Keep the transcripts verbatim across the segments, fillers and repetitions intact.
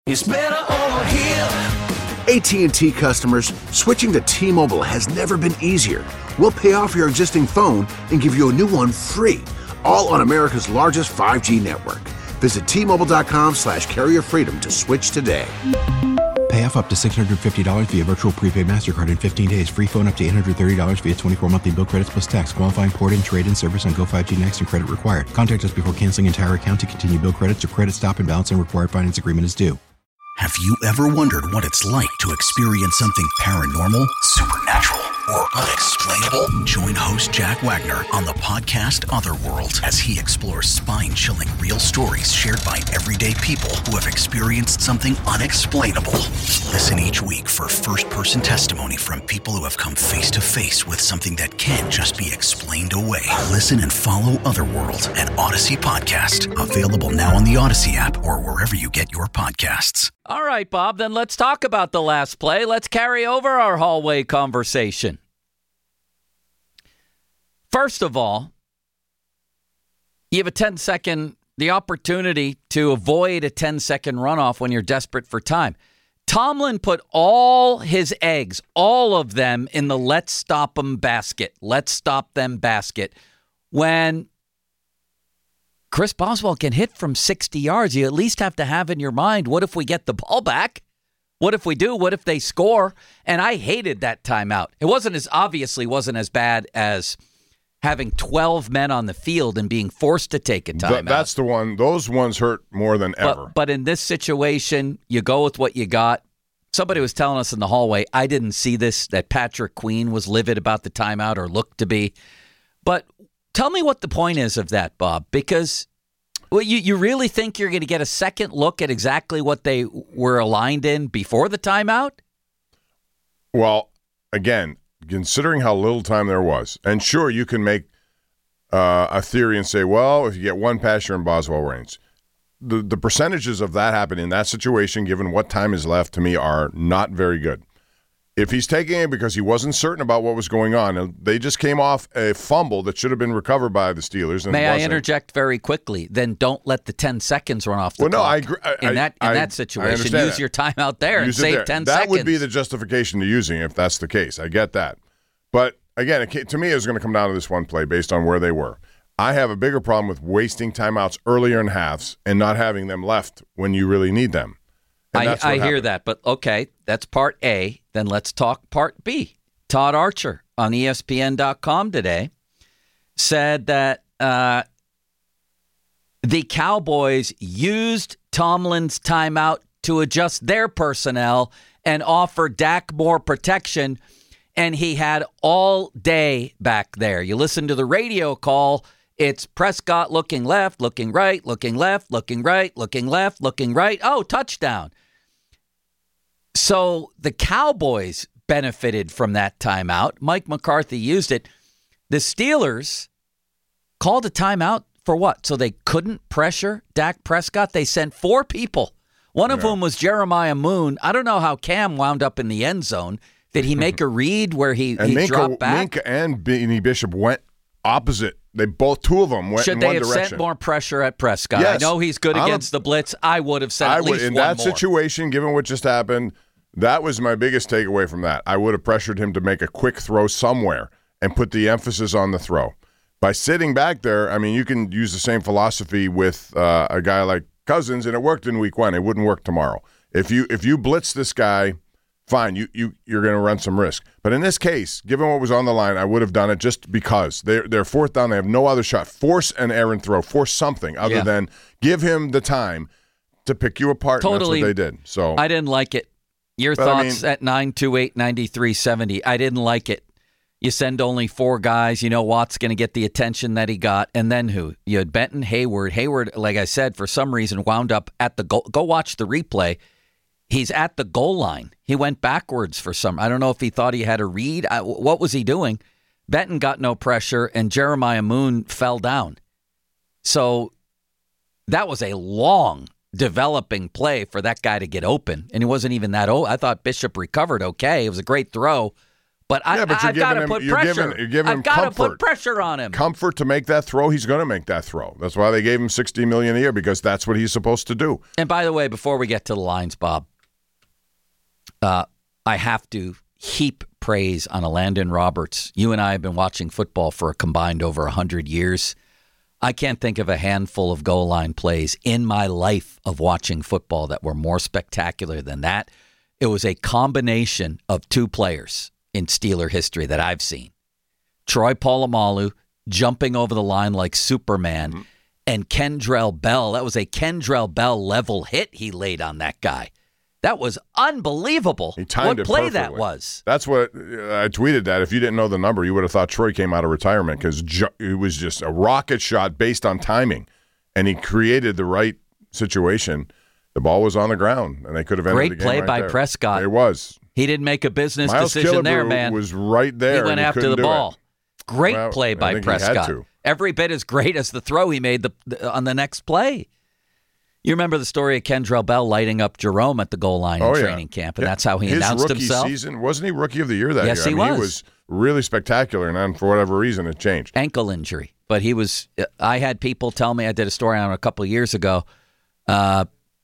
It's better over here. A T and T customers, switching to T-Mobile has never been easier. We'll pay off your existing phone and give you a new one free, all on America's largest five G network. Visit T-Mobile.com slash carrier freedom to switch today. Pay off up to six hundred fifty dollars via virtual prepaid MasterCard in fifteen days. Free phone up to eight hundred thirty dollars via twenty-four monthly bill credits plus tax. Qualifying port and trade-in service on Go five G Next and credit required. Contact us before canceling entire account to continue bill credits or credit stop and balance and required finance agreement is due. Have you ever wondered what it's like to experience something paranormal, supernatural, or unexplainable? Join host Jack Wagner on the podcast Otherworld as he explores spine-chilling real stories shared by everyday people who have experienced something unexplainable. Listen each week for first-person testimony from people who have come face-to-face with something that can't just be explained away. Listen and follow Otherworld, an Odyssey podcast. Available now on the Odyssey app or wherever you get your podcasts. All right, Bob, then let's talk about the last play. Let's carry over our hallway conversation. First of all, you have a ten-second, the opportunity to avoid a ten-second runoff when you're desperate for time. Tomlin put all his eggs, all of them, in the let's stop them basket. Let's stop them basket. When Chris Boswell can hit from sixty yards, you at least have to have in your mind, what if we get the ball back? What if we do? What if they score? And I hated that timeout. It wasn't as, obviously wasn't as bad as having twelve men on the field and being forced to take a timeout. Th- that's the one. Those ones hurt more than ever. But, but in this situation, you go with what you got. Somebody was telling us in the hallway, I didn't see this, that Patrick Queen was livid about the timeout or looked to be. But tell me what the point is of that, Bob, because well, you, you really think you're going to get a second look at exactly what they were aligned in before the timeout? Well, again, considering how little time there was, and sure, you can make uh, a theory and say, well, if you get one pass, you're in Boswell range. The, the percentages of that happening in that situation, given what time is left, to me, are not very good. If he's taking it because he wasn't certain about what was going on, they just came off a fumble that should have been recovered by the Steelers. And May I wasn't. interject very quickly? Then don't let the ten seconds run off the well, clock. No, I agree. I, in that in I, that situation, use that. your timeout there use and save there. ten that seconds. That would be the justification to using it if that's the case. I get that. But again, it, to me, it's going to come down to this one play based on where they were. I have a bigger problem with wasting timeouts earlier in halves and not having them left when you really need them. I, I hear that, but okay, that's part A. Then let's talk part B. Todd Archer on E S P N dot com today said that uh, the Cowboys used Tomlin's timeout to adjust their personnel and offer Dak more protection, and he had all day back there. You listen to the radio call, it's Prescott looking left, looking right, looking left, looking right, looking left, looking right. Oh, touchdown. So the Cowboys benefited from that timeout. Mike McCarthy used it. The Steelers called a timeout for what? So they couldn't pressure Dak Prescott? They sent four people. One of yeah. whom was Jeremiah Moon. I don't know how Cam wound up in the end zone. Did he make a read where he, and he Minka, dropped back? Minka and Beanie Bishop went opposite. They both, two of them went Should in they one have direction. sent more pressure at Prescott? Yes. I know he's good I'm against a, the blitz. I would have sent I at would, least in one that more. situation, given what just happened, that was my biggest takeaway from that. I would have pressured him to make a quick throw somewhere and put the emphasis on the throw. By sitting back there, I mean, you can use the same philosophy with uh, a guy like Cousins, and it worked in week one. It wouldn't work tomorrow. If you if you blitz this guy, fine, you, you, you're going to run some risk. But in this case, given what was on the line, I would have done it just because. They're, they're fourth down. They have no other shot. Force an errant throw. Force something other yeah. than give him the time to pick you apart. Totally. And that's what they did. So I didn't like it. Your but thoughts I mean, at nine two eight, nine three seven zero. I didn't like it. You send only four guys. You know Watt's going to get the attention that he got. And then who? You had Benton, Hayward. Hayward, like I said, for some reason wound up at the goal. Go watch the replay. He's at the goal line. He went backwards for some. I don't know if he thought he had a read. I, what was he doing? Benton got no pressure, and Jeremiah Moon fell down. So that was a long developing play for that guy to get open, and it wasn't even that old. I thought Bishop recovered okay. It was a great throw, But I, Yeah, but you're I've got to giving put him- you're pressure. giving- you're giving him I've got to put comfort. pressure on him. Comfort to make that throw. He's going to make that throw. That's why they gave him sixty million dollars a year, because that's what he's supposed to do. And by the way, before we get to the lines, Bob, uh, I have to heap praise on Landon Roberts. You and I have been watching football for a combined over one hundred years. I can't think of a handful of goal line plays in my life of watching football that were more spectacular than that. It was a combination of two players in Steeler history that I've seen. Troy Polamalu jumping over the line like Superman, mm-hmm. and Kendrell Bell. That was a Kendrell Bell level hit he laid on that guy. That was unbelievable. He timed what it play perfectly. That was. That's what I tweeted that. If you didn't know the number, you would have thought Troy came out of retirement, because ju- it was just a rocket shot based on timing, and he created the right situation. The ball was on the ground, and they could have ended Great the game play right by there. Prescott. It was. He didn't make a business Miles decision Killebrew there, man. was right there. He went and after he the couldn't do ball. It. Great Well, play I by think he had Prescott. to. Every bit as great as the throw he made the, the, on the next play. You remember the story of Kendrell Bell lighting up Jerome at the goal line oh, in yeah. training camp, and yeah. that's how he His announced rookie himself. Season, wasn't he Rookie of the Year that yes, year? Yes, I he mean, was. He was really spectacular, and then for whatever reason, it changed. Ankle injury. But he was, I had people tell me, I did a story on it a couple of years ago, uh,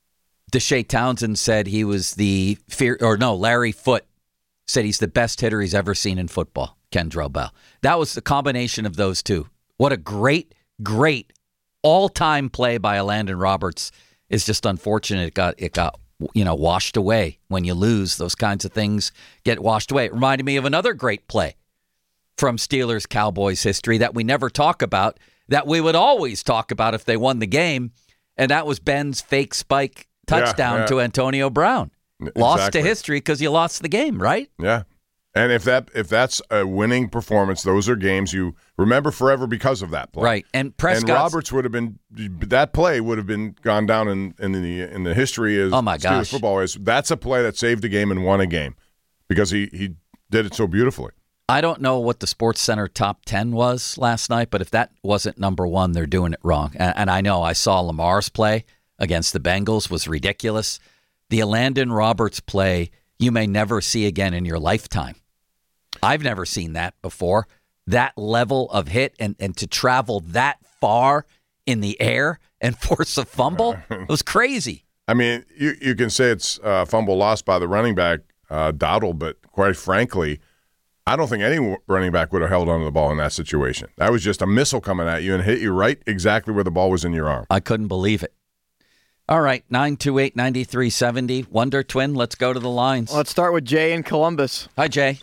Deshae Townsend said he was the fear, or no, Larry Foote said he's the best hitter he's ever seen in football, Kendrell Bell. That was the combination of those two. What a great, great all-time play by Landon Roberts. It's just unfortunate it got it got you know washed away. When you lose, those kinds of things get washed away. It reminded me of another great play from Steelers Cowboys history that we never talk about, that we would always talk about if they won the game, and that was Ben's fake spike touchdown yeah, yeah. to Antonio Brown. Exactly. Lost to history because you lost the game, right? Yeah. And if that if that's a winning performance, those are games you remember forever because of that play. Right. And Prescott and Roberts would have been that play would have been gone down in, in the in the history as oh my Steelers gosh. football is. That's a play that saved a game and won a game because he, he did it so beautifully. I don't know what the Sports Center top ten was last night, but if that wasn't number one, they're doing it wrong. And, and I know I saw Lamar's play against the Bengals was ridiculous. The Landon Roberts play you may never see again in your lifetime. I've never seen that before. That level of hit and, and to travel that far in the air and force a fumble, it was crazy. I mean, you, you can say it's a fumble lost by the running back, uh, Dowdle, but quite frankly, I don't think any running back would have held onto the ball in that situation. That was just a missile coming at you and hit you right exactly where the ball was in your arm. I couldn't believe it. All right, nine two eight, nine three seven zero. Wonder Twin, let's go to the lines. Let's start with Jay in Columbus. Hi, Jay.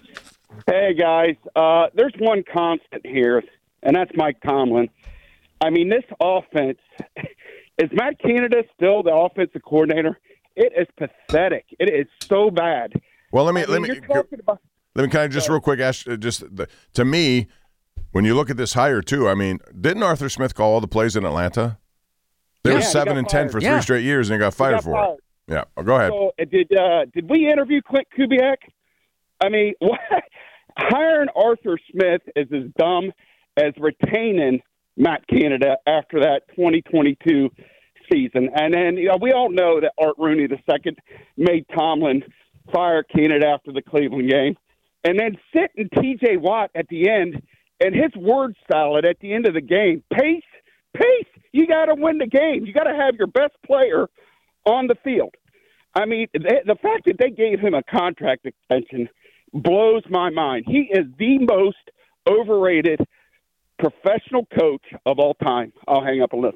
Hey, guys. Uh, there's one constant here, and that's Mike Tomlin. I mean, this offense, is Matt Canada still the offensive coordinator? It is pathetic. It is so bad. Well, let me I let mean, me you're talking about, let me kind of just real quick ask uh, just the, to me, when you look at this hire too. I mean, didn't Arthur Smith call all the plays in Atlanta? They Yeah, were he seven got and ten fired. for Yeah. three straight years, and he got fired got for fired. it. Yeah, oh, go ahead. So, uh, did uh, did we interview Clint Kubiak? I mean, what? Hiring Arthur Smith is as dumb as retaining Matt Canada after that twenty twenty-two season. And then you know, we all know that Art Rooney the second made Tomlin fire Canada after the Cleveland game. And then sitting T J Watt at the end and his word salad at the end of the game. Pace, pace. You got to win the game. You got to have your best player on the field. I mean, they, the fact that they gave him a contract extension blows my mind. He is the most overrated professional coach of all time. I'll hang up and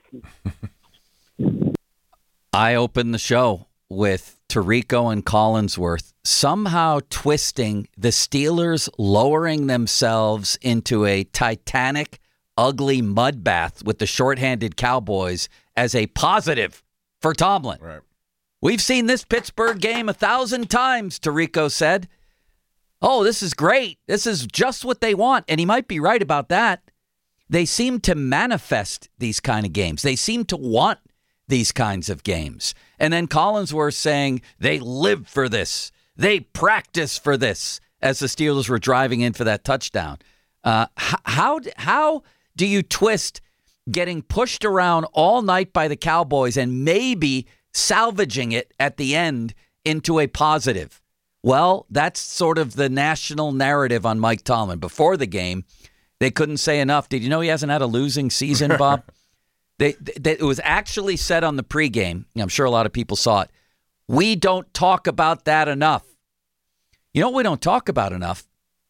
listen. I opened the show with Tirico and Collinsworth somehow twisting the Steelers lowering themselves into a titanic, ugly mud bath with the shorthanded Cowboys as a positive for Tomlin. Right. We've seen this Pittsburgh game a thousand times, Tirico said. Oh, this is great. This is just what they want. And he might be right about that. They seem to manifest these kind of games. They seem to want these kinds of games. And then Collinsworth saying they live for this. They practice for this as the Steelers were driving in for that touchdown. Uh, how, how do you twist getting pushed around all night by the Cowboys and maybe salvaging it at the end into a positive? Well, that's sort of the national narrative on Mike Tomlin. Before the game, they couldn't say enough. Did you know he hasn't had a losing season, Bob? they, they, it was actually said on the pregame. I'm sure a lot of people saw it. We don't talk about that enough. You know what we don't talk about enough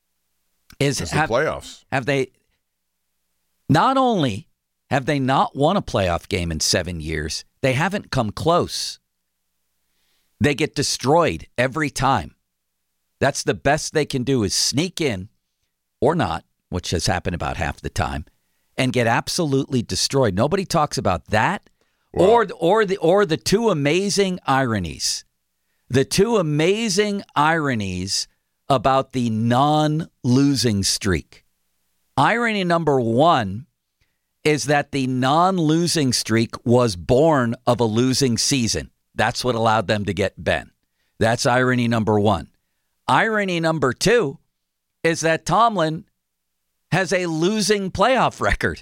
is it's have, the playoffs. Have they not only have they not won a playoff game in seven years, they haven't come close. They get destroyed every time. That's the best they can do is sneak in or not, which has happened about half the time, and get absolutely destroyed. Nobody talks about that Well, or or the or the two amazing ironies. The two amazing ironies about the non-losing streak. Irony number one is that the non-losing streak was born of a losing season. That's what allowed them to get Ben. That's irony number one. Irony number two is that Tomlin has a losing playoff record.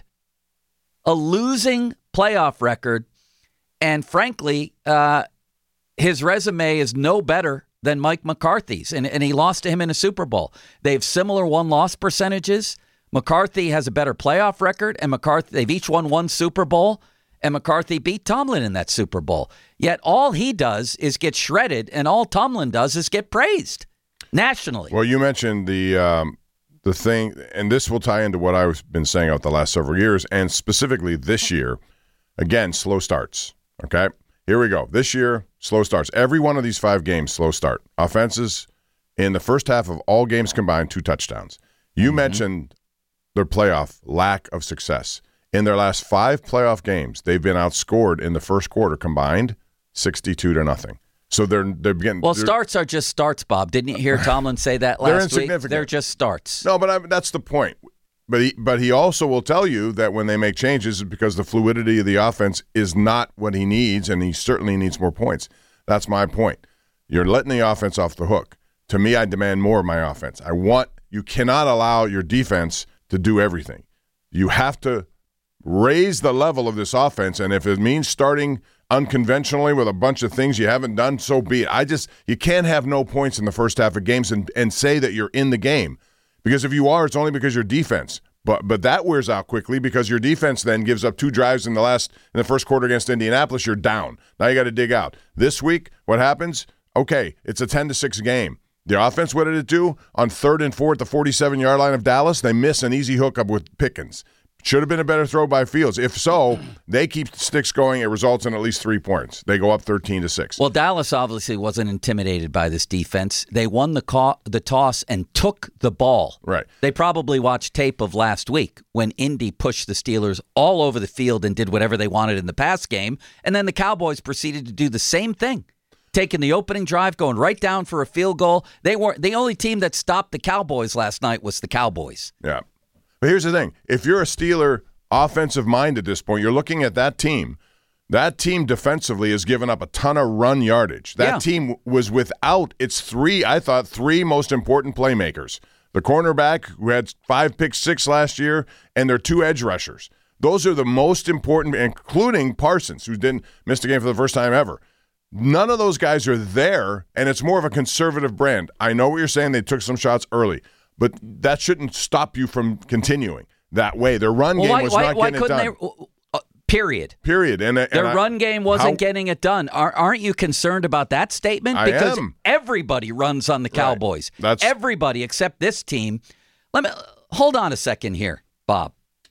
A losing playoff record. And frankly, uh, his resume is no better than Mike McCarthy's. And, and he lost to him in a Super Bowl. They have similar one-loss percentages. McCarthy has a better playoff record, and McCarthy they've each won one Super Bowl, and McCarthy beat Tomlin in that Super Bowl. Yet all he does is get shredded, and all Tomlin does is get praised nationally. Well, you mentioned the um, the thing, and this will tie into what I've been saying out the last several years, and specifically this year. Again, slow starts. Okay, here we go. This year, slow starts. Every one of these five games, slow start. Offenses in the first half of all games combined, two touchdowns. You mm-hmm. mentioned their playoff lack of success. In their last five playoff games, they've been outscored in the first quarter combined sixty-two to nothing. So they're they're getting well. They're, starts are just starts, Bob. Didn't you hear Tomlin say that last they're week? insignificant. They're just starts. No, but I, that's the point. But he but he also will tell you that when they make changes, it's because the fluidity of the offense is not what he needs, and he certainly needs more points. That's my point. You're letting the offense off the hook. To me, I demand more of my offense. I want you cannot allow your defense to do everything. You have to raise the level of this offense, and if it means starting unconventionally with a bunch of things you haven't done, so be it. I just you can't have no points in the first half of games and, and say that you're in the game, because if you are, it's only because your defense. But but that wears out quickly because your defense then gives up two drives in the last in the first quarter against Indianapolis. You're down. Now you got to dig out. This week, what happens? Okay, it's a ten to six game. The offense, what did it do? On third and four at the forty-seven-yard line of Dallas, they miss an easy hookup with Pickens. Should have been a better throw by Fields. If so, they keep the sticks going. It results in at least three points. They go up thirteen to six. Well, Dallas obviously wasn't intimidated by this defense. They won the co- the toss and took the ball. Right. They probably watched tape of last week when Indy pushed the Steelers all over the field and did whatever they wanted in the pass game, and then the Cowboys proceeded to do the same thing. Taking the opening drive, going right down for a field goal. They weren't the only team that stopped the Cowboys last night was the Cowboys. Yeah. But here's the thing. If you're a Steeler offensive mind at this point, you're looking at that team. That team defensively has given up a ton of run yardage. That Yeah. team was without its three, I thought, three most important playmakers. The cornerback, who had five picks six last year, and their two edge rushers. Those are the most important, including Parsons, who didn't miss the game for the first time ever. None of those guys are there, and it's more of a conservative brand. I know what you're saying. They took some shots early, but that shouldn't stop you from continuing that way. Their run Well, game why, was why, not why getting it couldn't done. they? Uh, period. Period. And, and Their I, run game wasn't how- getting it done. Are, aren't you concerned about that statement? I Because am. everybody runs on the Cowboys. That's- everybody except this team. Let me hold on a second here, Bob.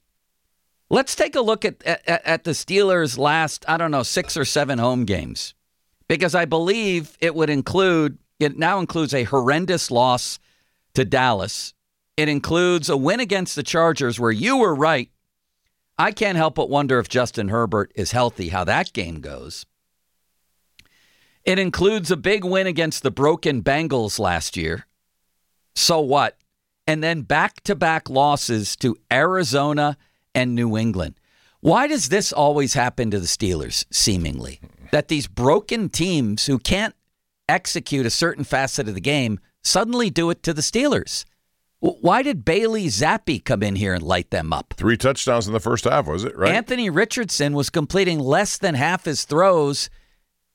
Let's take a look at, at at the Steelers' last, I don't know, six or seven home games, because I believe it would include. It now includes a horrendous loss to Dallas. It includes a win against the Chargers, where you were right. I can't help but wonder if Justin Herbert is healthy, how that game goes. It includes a big win against the broken Bengals last year. So what? And then back-to-back losses to Arizona and New England. Why does this always happen to the Steelers, seemingly? That these broken teams who can't execute a certain facet of the game suddenly do it to the Steelers? Why did Bailey Zappi come in here and light them up? Three touchdowns in the first half, was it, right? Anthony Richardson was completing less than half his throws,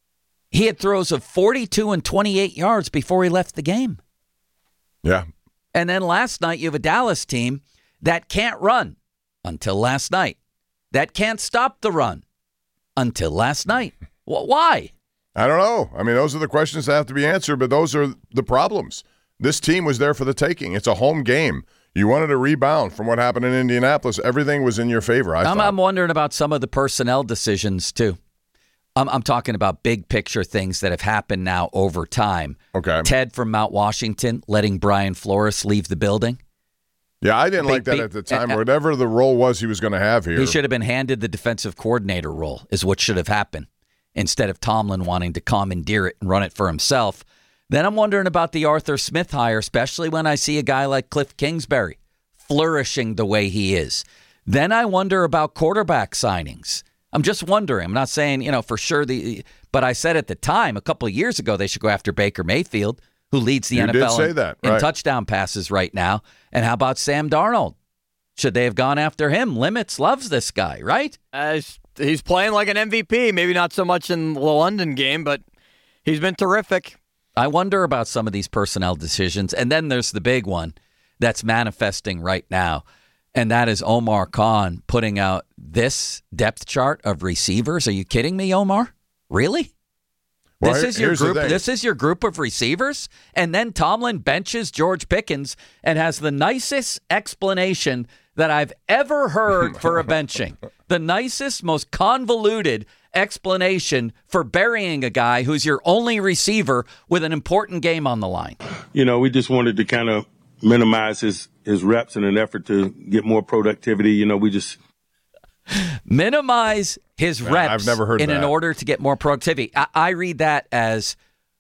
He had throws of forty-two and twenty-eight yards before he left the game. Yeah. And then last night, you have a Dallas team that can't run until last night, that can't stop the run until last night. Well, why? I don't know. I mean, those are the questions that have to be answered, but those are the problems. This team was there for the taking. It's a home game. You wanted to rebound from what happened in Indianapolis. Everything was in your favor, I I'm, thought. I'm wondering about some of the personnel decisions, too. I'm, I'm talking about big picture things that have happened now over time. Okay. Ted from Mount Washington letting Brian Flores leave the building. Yeah, I didn't Big, like that big, at the time. uh, Whatever the role was he was going to have here. He should have been handed the defensive coordinator role, is what should have happened, instead of Tomlin wanting to commandeer it and run it for himself. Then I'm wondering about the Arthur Smith hire, especially when I see a guy like Cliff Kingsbury flourishing the way he is. Then I wonder about quarterback signings. I'm just wondering. I'm not saying, you know, for sure, the, but I said at the time, a couple of years ago, they should go after Baker Mayfield, who leads the You N F L did say in, that, in right. touchdown passes right now. And how about Sam Darnold? Should they have gone after him? Limits loves this guy, right? Uh, he's, he's playing like an M V P. Maybe not so much in the London game, but he's been terrific. I wonder about some of these personnel decisions. And then there's the big one that's manifesting right now, and that is Omar Khan putting out this depth chart of receivers. Are you kidding me, Omar? Really? Well, this here- is your here's the group. thing. This is your group of receivers, and then Tomlin benches George Pickens and has the nicest explanation that I've ever heard for a benching. The nicest, most convoluted explanation for burying a guy who's your only receiver with an important game on the line. You know, we just wanted to kind of minimize his, his reps in an effort to get more productivity. You know, we just minimize his Yeah, reps I've never heard in that. an order to get more productivity. I, I read that as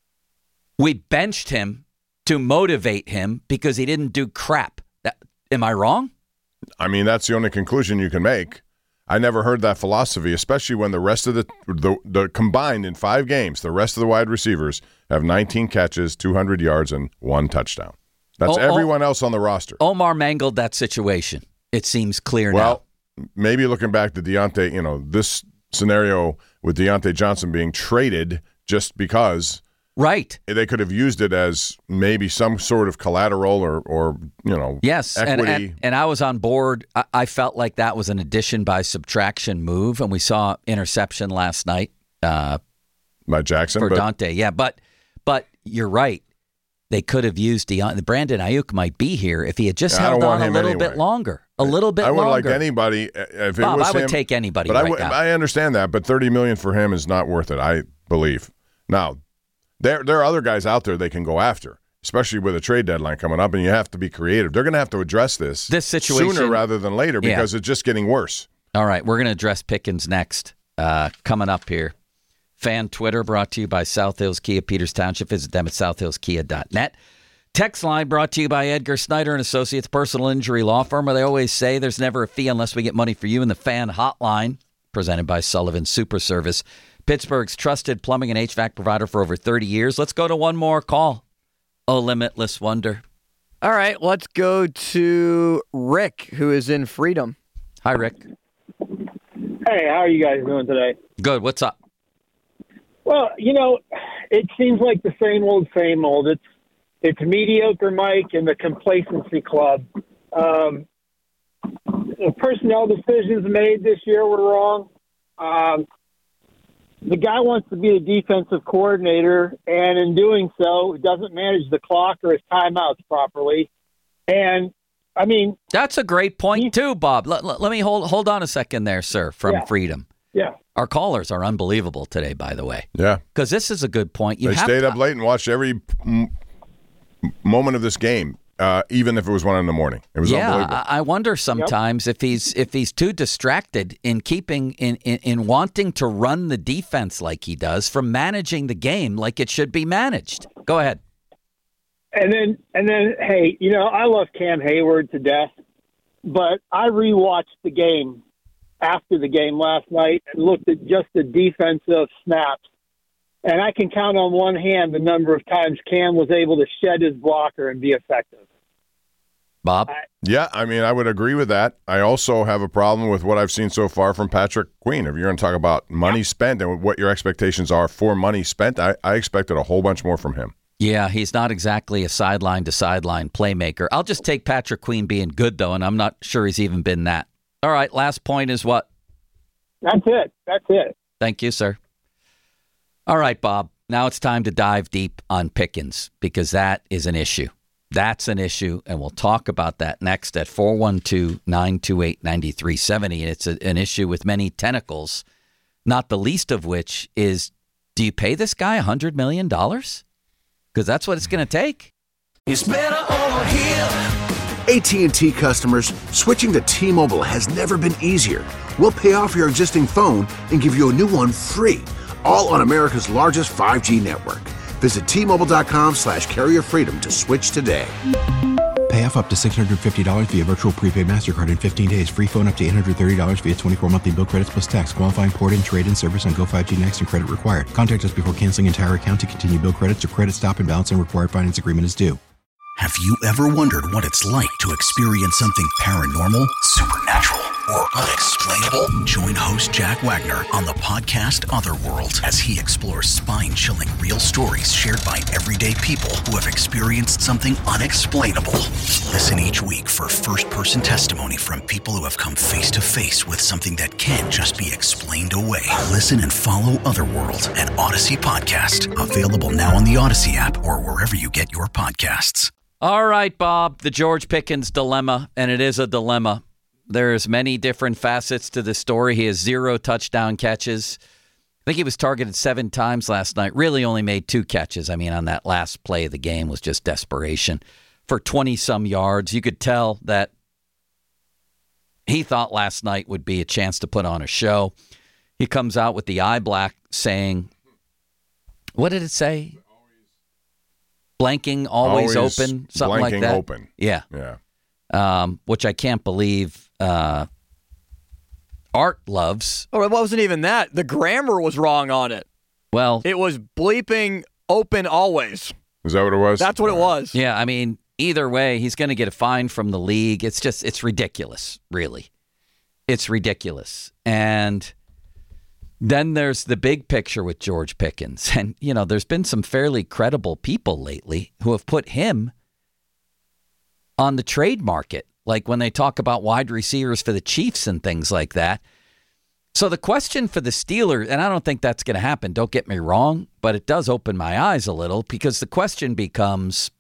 we benched him to motivate him because he didn't do crap. That, am I wrong? I mean, that's the only conclusion you can make. I never heard that philosophy, especially when the rest of the, the the combined in five games, the rest of the wide receivers have nineteen catches, two hundred yards, and one touchdown. That's Oh, oh. everyone else on the roster. Omar mangled that situation. It seems clear Well, maybe looking back to Deontay, you know, this scenario with Deontay Johnson being traded just because now. Right. they could have used it as maybe some sort of collateral or, or you know, Yes, and, equity. and and I was on board. I, I felt like that was an addition by subtraction move, and we saw interception last night uh, by Jackson. for but Dante. Yeah, but but you're right. They could have used Deontay. Brandon Ayuk might be here if he had just I held don't on want a him little anyway. bit longer. A little bit I would longer. like anybody uh, if it Bob, was I would him, take anybody But right I, would- now. I understand that, but thirty million dollars for him is not worth it. I believe. Now, there there are other guys out there they can go after, especially with a trade deadline coming up, and you have to be creative. They're going to have to address this This situation- sooner rather than later Yeah. because it's just getting worse. All right, we're going to address Pickens next. Uh, coming up here. Fan Twitter brought to you by South Hills Kia, Peters Township. Visit them at south hills kia dot net. Text line brought to you by Edgar Snyder and Associates, personal injury law firm, where they always say there's never a fee unless we get money for you. In the Fan Hotline, presented by Sullivan Super Service, Pittsburgh's trusted plumbing and H V A C provider for over thirty years. Let's go to one more call. Oh, Limitless Wonder. All right, let's go to Rick, who is in Freedom. Hi, Rick. Hey, how are you guys doing today? Good. What's up? Well, you know, it seems like the same old, same old. It's it's mediocre, Mike, and the complacency club. Um, the personnel decisions made this year were wrong. Um, the guy wants to be a defensive coordinator, and in doing so, doesn't manage the clock or his timeouts properly. And I mean, That's a great point, too, Bob. Let, let, let me hold hold on a second there, sir, from Yeah. Freedom. yeah. Our callers are unbelievable today, by the way, Yeah. because this is a good point. You They have stayed to, up late and watched every m- moment of this game, uh, even if it was one in the morning. It was Yeah, unbelievable. I, I wonder sometimes if he's if he's too distracted in keeping in, in in wanting to run the defense like he does from managing the game like it should be managed. Go ahead. And then, and then, hey, you know, I love Cam Hayward to death, but I rewatched the game after the game last night and looked at just the defensive snaps. And I can count on one hand the number of times Cam was able to shed his blocker and be effective. Bob? Yeah, I mean, I would agree with that. I also have a problem with what I've seen so far from Patrick Queen. If you're going to talk about money spent and what your expectations are for money spent, I, I expected a whole bunch more from him. Yeah, he's not exactly a sideline-to-sideline playmaker. I'll just take Patrick Queen being good, though, and I'm not sure he's even been that. All right, last point is what? That's it. That's it. Thank you, sir. All right, Bob. Now it's time to dive deep on Pickens because that is an issue. That's an issue, and we'll talk about that next at four one two, nine two eight, nine three seven zero. It's a, an issue with many tentacles, not the least of which is, do you pay this guy one hundred million dollars? Because that's what it's going to take. It's better over here. A T and T customers, switching to T-Mobile has never been easier. We'll pay off your existing phone and give you a new one free, all on America's largest five G network. Visit T-Mobile.com slash carrier freedom to switch today. Pay off up to six hundred fifty dollars via virtual prepaid MasterCard in fifteen days. Free phone up to eight hundred thirty dollars via twenty-four monthly bill credits plus tax. Qualifying port-in, trade-in service on Go five G Next and credit required. Contact us before canceling entire account to continue bill credits or credit stop and balance and required finance agreement is due. Have you ever wondered what it's like to experience something paranormal, supernatural, or unexplainable? Join host Jack Wagner on the podcast Otherworld as he explores spine-chilling real stories shared by everyday people who have experienced something unexplainable. Listen each week for first-person testimony from people who have come face-to-face with something that can't just be explained away. Listen and follow Otherworld, an Odyssey podcast. Available now on the Odyssey app or wherever you get your podcasts. All right, Bob, the George Pickens dilemma, and it is a dilemma. There's many different facets to the story. He has zero touchdown catches. I think he was targeted seven times last night. Really only made two catches. I mean, on that last play of the game was just desperation. For twenty-some yards, you could tell that he thought last night would be a chance to put on a show. He comes out with the eye black saying, what did it say? Blanking, always, always open, something like that. Open. Yeah. Yeah. Um, which I can't believe uh, Art loves. Oh, it wasn't even that. The grammar was wrong on it. Well, it was bleeping open always. Is that what it was? That's what it was. Yeah, I mean, either way, he's going to get a fine from the league. It's just, it's ridiculous, really. It's ridiculous. And then there's the big picture with George Pickens. And, you know, there's been some fairly credible people lately who have put him on the trade market, like when they talk about wide receivers for the Chiefs and things like that. So the question for the Steelers, and I don't think that's going to happen, don't get me wrong, but it does open my eyes a little because the question becomes,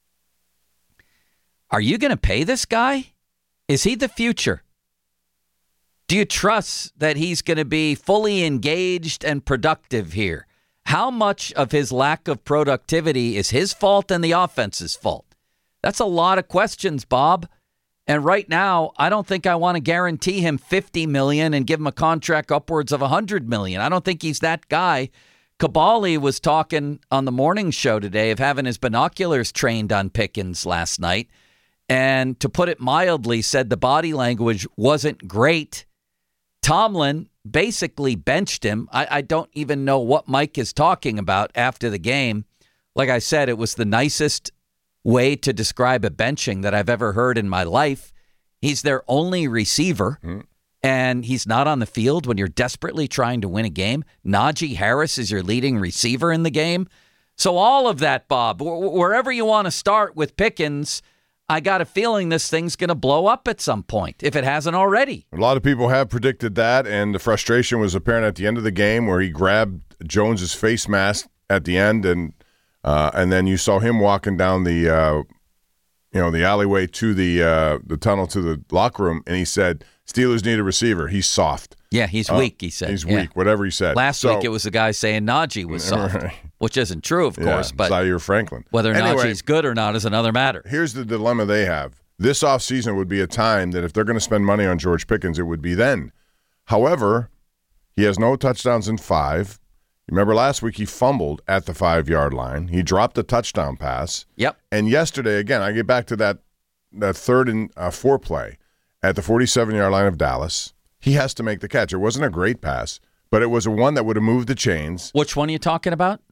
are you going to pay this guy? Is he the future? Do you trust that he's going to be fully engaged and productive here? How much of his lack of productivity is his fault and the offense's fault? That's a lot of questions, Bob. And right now, I don't think I want to guarantee him fifty million dollars and give him a contract upwards of one hundred million dollars. I don't think he's that guy. Kabali was talking on the morning show today of having his binoculars trained on Pickens last night. And to put it mildly, said the body language wasn't great. Tomlin basically benched him. I, I don't even know what Mike is talking about after the game. Like I said, it was the nicest way to describe a benching that I've ever heard in my life. He's their only receiver, mm. and he's not on the field when you're desperately trying to win a game. Najee Harris is your leading receiver in the game. So all of that, Bob, w- wherever you want to start with Pickens, I got a feeling this thing's going to blow up at some point, if it hasn't already. A lot of people have predicted that, and the frustration was apparent at the end of the game where he grabbed Jones's face mask at the end, and uh, and then you saw him walking down the uh, you know the alleyway to the uh, the tunnel to the locker room, and he said, "Steelers need a receiver. He's soft." Yeah, he's uh, weak. He said he's yeah. weak. Whatever he said. Last so, week it was the guy saying Najee was soft, right. which isn't true, of yeah, course. But Zaire Franklin. Whether anyway, Najee's good or not is another matter. Here's the dilemma they have. This offseason would be a time that if they're going to spend money on George Pickens, it would be then. However, he has no touchdowns in five. Remember last week he fumbled at the five-yard line. He dropped a touchdown pass. Yep. And yesterday, again, I get back to that that third and uh, four play at the forty-seven-yard line of Dallas. He has to make the catch. It wasn't a great pass, but it was a one that would have moved the chains. Which one are you talking about?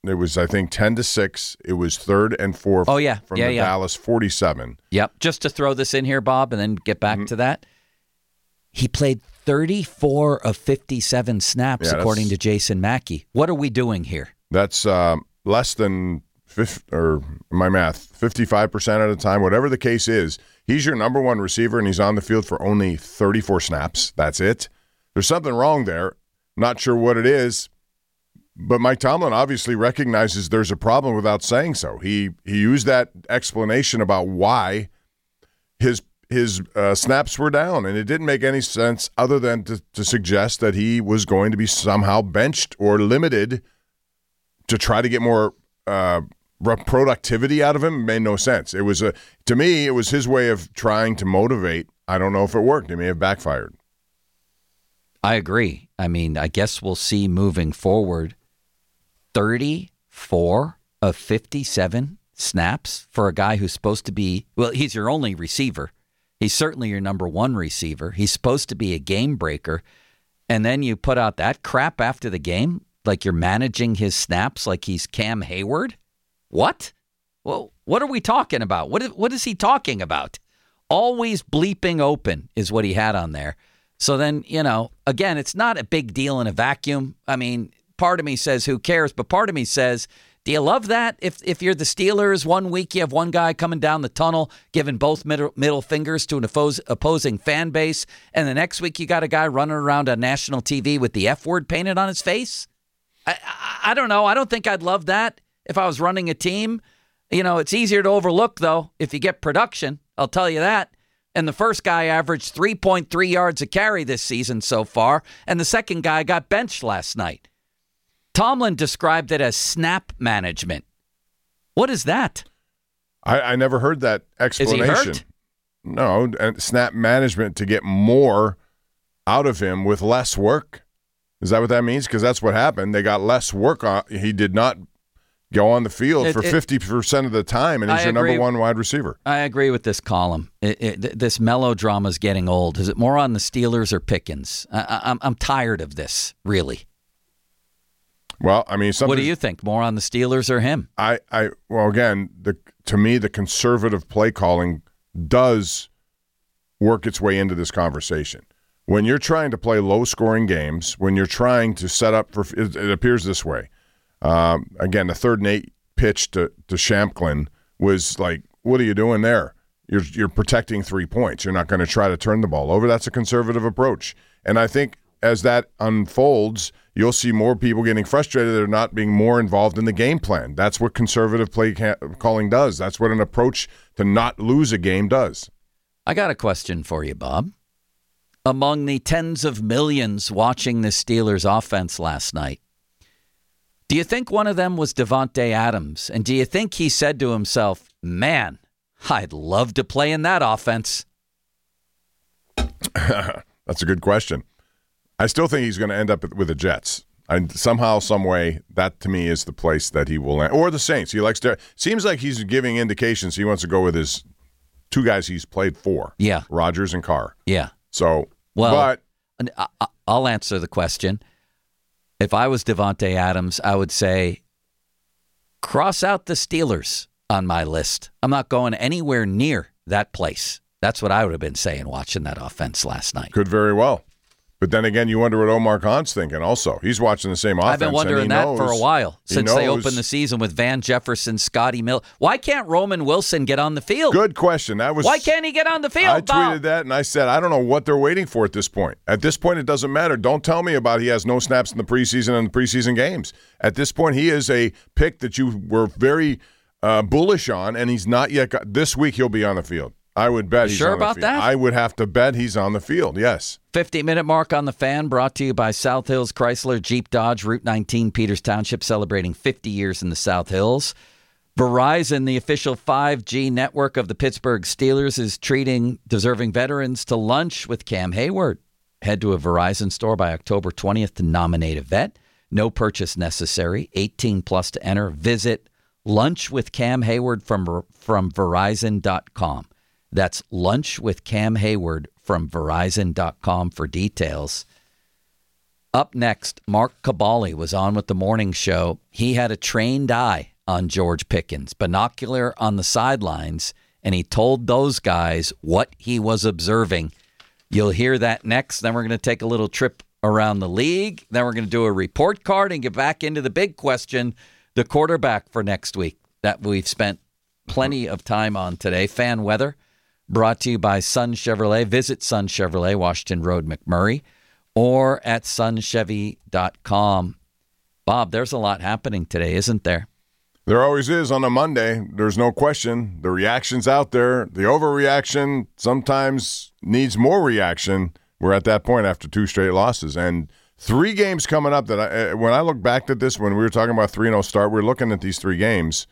It was, I think, ten to six. It was third and four oh, yeah. from yeah, the yeah. Dallas forty-seven. Yep. Just to throw this in here, Bob, and then get back mm-hmm. to that. He played thirty-four of fifty-seven snaps, yeah, according to Jason Mackey. What are we doing here? That's um, less than, fifty, or my math, fifty-five percent of the time, whatever the case is. He's your number one receiver, and he's on the field for only thirty-four snaps. That's it. There's something wrong there. Not sure what it is. But Mike Tomlin obviously recognizes there's a problem without saying so. He he used that explanation about why his his uh, snaps were down, and it didn't make any sense other than to, to suggest that he was going to be somehow benched or limited to try to get more uh, productivity out of him. It made no sense. It was a to me, it was his way of trying to motivate. I don't know if it worked. It may have backfired. I agree. I mean, I guess we'll see moving forward. thirty-four of fifty-seven snaps for a guy who's supposed to be, well, he's your only receiver. He's certainly your number one receiver. He's supposed to be a game breaker. And then you put out that crap after the game, like you're managing his snaps like he's Cam Hayward. What? Well, what are we talking about? What is, what is he talking about? Always bleeping open is what he had on there. So then, you know, again, it's not a big deal in a vacuum. I mean, part of me says, who cares? But part of me says, do you love that? If if you're the Steelers, one week you have one guy coming down the tunnel giving both middle, middle fingers to an oppos- opposing fan base, and the next week you got a guy running around on national T V with the F word painted on his face? I, I, I don't know. I don't think I'd love that if I was running a team. You know, it's easier to overlook, though, if you get production. I'll tell you that. And the first guy averaged three point three yards a carry this season so far, and the second guy got benched last night. Tomlin described it as snap management. What is that? I, I never heard that explanation. Is he hurt? No, and snap management to get more out of him with less work. Is that what that means? Because that's what happened. They got less work on. He did not go on the field it, for it, fifty percent of the time, and he's I your agree. number one wide receiver. I agree with this column. It, it, this melodrama is getting old. Is it more on the Steelers or Pickens? I, I'm, I'm tired of this, really. Well, I mean, what do you think? More on the Steelers or him? I, I well, again, the to me, the conservative play calling does work its way into this conversation. When you're trying to play low-scoring games, when you're trying to set up for, it, it appears this way. Um, again, the third and eight pitch to to Shamklin was like, what are you doing there? You're you're protecting three points. You're not going to try to turn the ball over. That's a conservative approach, and I think as that unfolds, you'll see more people getting frustrated that are not being more involved in the game plan. That's what conservative play ca- calling does. That's what an approach to not lose a game does. I got a question for you, Bob. Among the tens of millions watching the Steelers offense last night, do you think one of them was Davante Adams? And do you think he said to himself, man, I'd love to play in that offense? That's a good question. I still think he's going to end up with the Jets. And somehow, some way, that to me is the place that he will land. Or the Saints. He likes to. Seems like he's giving indications he wants to go with his two guys he's played for. Yeah, Rodgers and Carr. Yeah. So, well, but I'll answer the question. If I was Davante Adams, I would say, cross out the Steelers on my list. I'm not going anywhere near that place. That's what I would have been saying watching that offense last night. Could very well. But then again, you wonder what Omar Khan's thinking also. He's watching the same offense. I've been wondering that knows, for a while, since knows, they opened the season with Van Jefferson, Scotty Miller. Why can't Roman Wilson get on the field? Good question. That was. Why can't he get on the field, I Bob? tweeted that, and I said, I don't know what they're waiting for at this point. At this point, it doesn't matter. Don't tell me about he has no snaps in the preseason and the preseason games. At this point, he is a pick that you were very uh, bullish on, and he's not yet got. This week, he'll be on the field. I would bet he's sure on the about field. that? I would have to bet he's on the field, yes. fifty-minute mark on the Fan, brought to you by South Hills Chrysler Jeep Dodge, Route nineteen, Peters Township, celebrating fifty years in the South Hills. Verizon, the official five G network of the Pittsburgh Steelers, is treating deserving veterans to lunch with Cam Hayward. Head to a Verizon store by October twentieth to nominate a vet. No purchase necessary. eighteen plus to enter. Visit Lunch with Cam Hayward from, from Verizon dot com. That's Lunch with Cam Hayward from Verizon dot com for details. Up next, Mark Cabali was on with the morning show. He had a trained eye on George Pickens, binocular on the sidelines, and he told those guys what he was observing. You'll hear that next. Then we're going to take a little trip around the league. Then we're going to do a report card and get back into the big question, the quarterback for next week that we've spent plenty of time on today. Fan weather brought to you by Sun Chevrolet. Visit Sun Chevrolet, Washington Road, McMurray, or at sun chevy dot com. Bob, there's a lot happening today, isn't there? There always is on a Monday. There's no question. The reaction's out there. The overreaction sometimes needs more reaction. We're at that point after two straight losses. And three games coming up that I, when I look back at this, when we were talking about three and oh start, we we're looking at these three games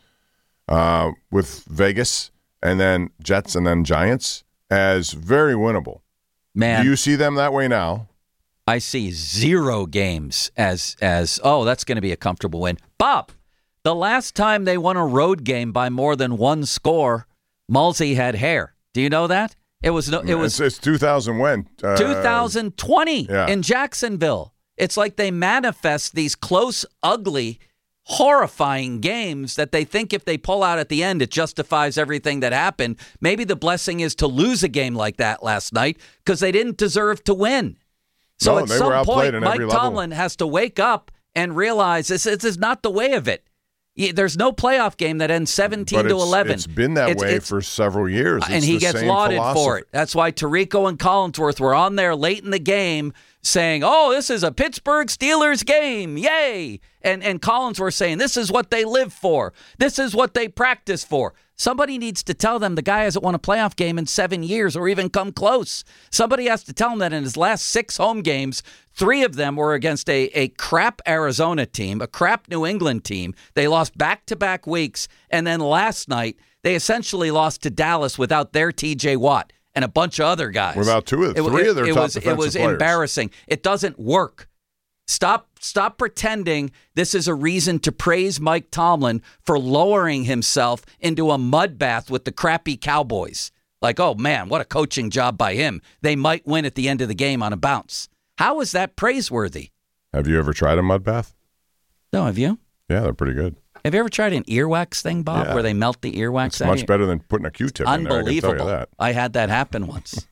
uh, with Vegas and then Jets and then Giants as very winnable. Man, do you see them that way now? I see zero games as, as oh, that's going to be a comfortable win. Bob, the last time they won a road game by more than one score, Mulsey had hair. Do you know that? It was no. It was. It's, it's two thousand when? Uh, twenty twenty yeah. in Jacksonville. It's like they manifest these close, ugly, horrifying games that they think if they pull out at the end, it justifies everything that happened. Maybe the blessing is to lose a game like that last night because they didn't deserve to win. So no, at some point, Mike level. Tomlin has to wake up and realize this, this is not the way of it. There's no playoff game that ends seventeen but to it's, eleven. It's been that it's, way it's, for several years. It's and he the gets same lauded philosophy. for it. That's why Tirico and Collinsworth were on there late in the game saying, oh, this is a Pittsburgh Steelers game. Yay. And, and Collinsworth saying, this is what they live for. This is what they practice for. Somebody needs to tell them the guy hasn't won a playoff game in seven years or even come close. Somebody has to tell him that in his last six home games, three of them were against a, a crap Arizona team, a crap New England team. They lost back-to-back weeks. And then last night, they essentially lost to Dallas without their T J Watt and a bunch of other guys. Without two of it, three it, of their it top was, defensive It was players. embarrassing. It doesn't work. Stop stop pretending this is a reason to praise Mike Tomlin for lowering himself into a mud bath with the crappy Cowboys. Like, oh, man, what a coaching job by him. They might win at the end of the game on a bounce. How is that praiseworthy? Have you ever tried a mud bath? No, have you? Yeah, they're pretty good. Have you ever tried an earwax thing, Bob, Yeah. where they melt the earwax It's out? much of better than putting a Q-tip in there. I can Unbelievable. tell you that. I had that happen once.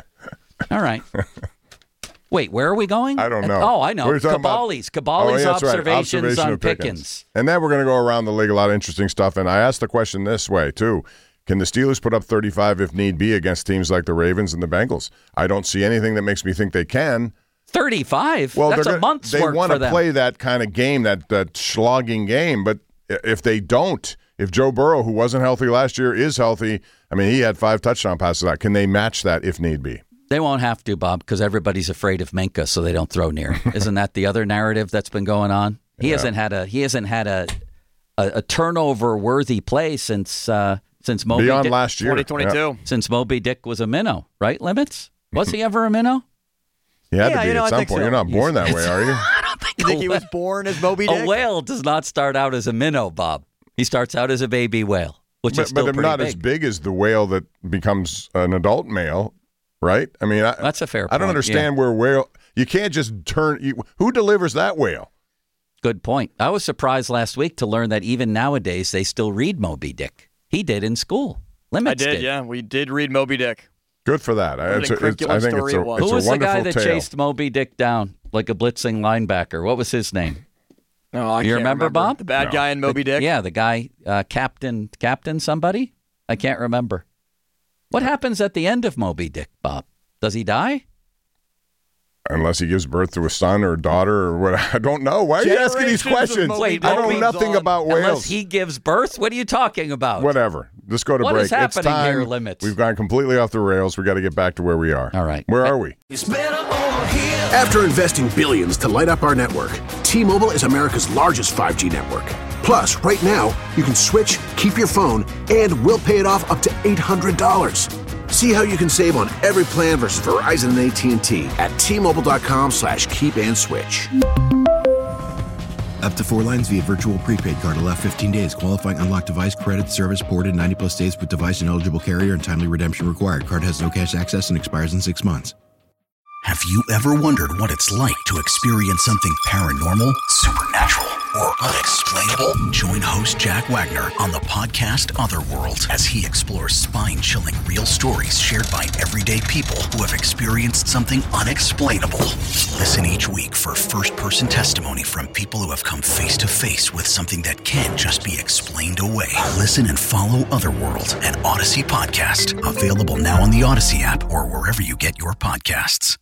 All right. Wait, where are we going? I don't know. Oh, I know. What are you talking about? Cabali's. Cabali's Oh, yeah, that's right. observations Observation on of Pickens. And then we're going to go around the league, a lot of interesting stuff. And I asked the question this way, too. Can the Steelers put up thirty-five if need be against teams like the Ravens and the Bengals? I don't see anything that makes me think they can. thirty-five? Well, That's they're a gonna- month's they work want for to them. play that kind of game, that, that slogging game. But if they don't, if Joe Burrow, who wasn't healthy last year, is healthy, I mean, he had five touchdown passes out. Can they match that if need be? They won't have to, Bob, because everybody's afraid of Minka, so they don't throw near him. Isn't that the other narrative that's been going on? He Yeah. hasn't had a he hasn't had a a, a turnover worthy play since uh, since Moby Beyond Dick, last year. twenty twenty-two. Yeah. since Moby Dick was a minnow, right? Limits? Was he ever a minnow? He had Yeah, to be you know, at I some think point. so. You're not born that way, are you? You think he was born as Moby Dick? A whale does not start out as a minnow, Bob. He starts out as a baby whale, which is But, still but pretty not big. as big as the whale that becomes an adult male, right? I mean, I, That's a fair I don't point, understand where whale. You can't just turn. You, who delivers that whale? Good point. I was surprised last week to learn that even nowadays they still read Moby Dick. He did in school. I Limits did, yeah. We did read Moby Dick. Good for that. an It's a, it's, curriculum I think story it's a, it was. it's Who a was the wonderful guy that tale. chased Moby Dick down like a blitzing linebacker? What was his name? No, I You can't remember, Bob? The bad No. guy in Moby Dick? Yeah, the guy, uh, Captain, Captain somebody? I can't remember. What happens at the end of Moby Dick, Bob? Does he die? Unless he gives birth to a son or a daughter or what? I don't know. Why are you asking these Generations of questions? Moby Wait, I know Moby- nothing on. about Unless whales. he gives birth? What are you talking about? Whatever. Let's go to What break. is happening it's time. here, Limits? We've gone completely off the rails. We got to get back to where we are. All right. Where are we? It's better over here. After investing billions to light up our network, T-Mobile is America's largest five G network. Plus, right now, you can switch, keep your phone, and we'll pay it off up to eight hundred dollars. See how you can save on every plan versus Verizon and A T and T at T-Mobile.com slash keep and switch. Up to four lines via virtual prepaid card. Allow fifteen days. Qualifying unlocked device credit service ported ninety plus days with device and eligible carrier and timely redemption required. Card has no cash access and expires in six months. Have you ever wondered what it's like to experience something paranormal, supernatural, or unexplainable? Join host Jack Wagner on the podcast Otherworld as he explores spine-chilling real stories shared by everyday people who have experienced something unexplainable. Listen each week for first-person testimony from people who have come face-to-face with something that can't just be explained away. Listen and follow Otherworld, an Odyssey podcast, available now on the Odyssey app or wherever you get your podcasts.